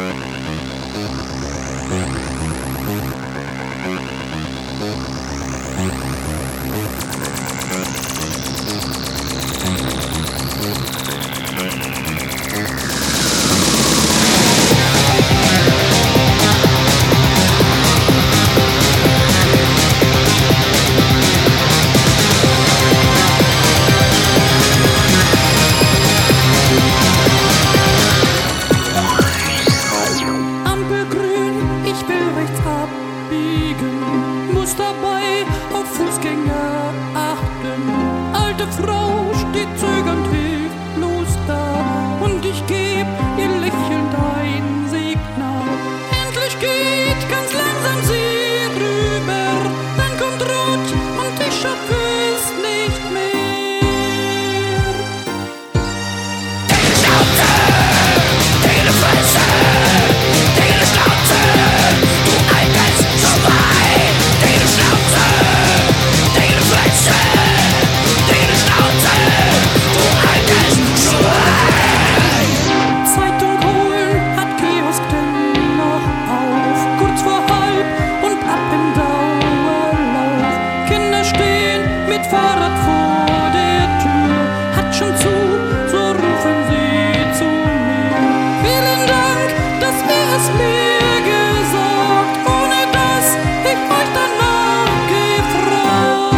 Muss dabei auf Fußgänger achten. Alte Frau steht zögernd hilflos da und ich geb ihr lächelnd ein Signal. Endlich geht ganz langsam sie rüber, dann kommt Rot und ich schaff es nicht mehr. Deine Schnauze, deine Fresse, deine Schnauze, du altes Schwein. Deine Schnauze, deine Fresse, deine Schnauze, du altes Schwein. Zeitung holen hat Kiosk denn noch auf, kurz vor halb und ab im Dauerlauf. Kinder stehen mit Fahrrad vor der Tür, hat schon zu, so rufen sie zu mir. Vielen Dank, dass ihr es mir gesagt, ohne dass ich euch danach gefragt.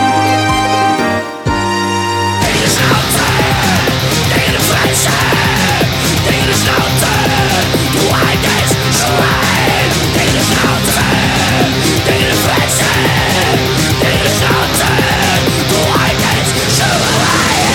Deine Schnauze, deine Fresse, deine Schnauze, du altes Schwein. Deine Schnauze, deine Fresse, deine Schnauze, du altes Schwein.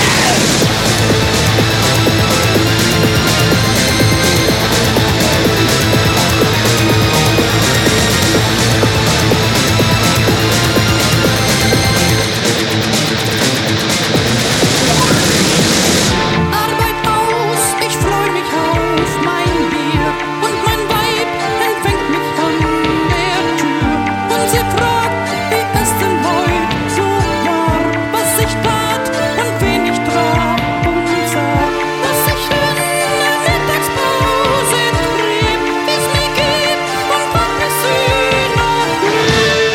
Arbeit aus, ich freu mich auf mein Bier und mein Weib empfängt mich an der Tür und sie fragt, wie es denn heut so war, was ich tat und wen ich traf und sah, was ich in der Mittagspause trieb, wie's mir geht und ob ich sie noch lieb.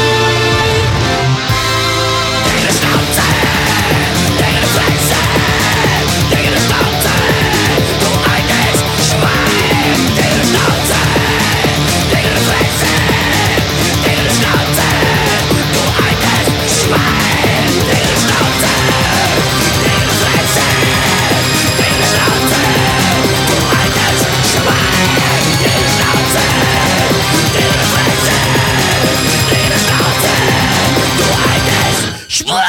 Deine Schnauze, deine Fresse, deine Schnauze, du altes Schwein. Deine Schnauze, deine Fresse, deine Schnauze, du altes Schwein. Deine Schnauze, deine Fresse, deine Schnauze, du altes Schwein. Deine Schnauze, deine Fresse, deine Schnauze, du altes Schwein.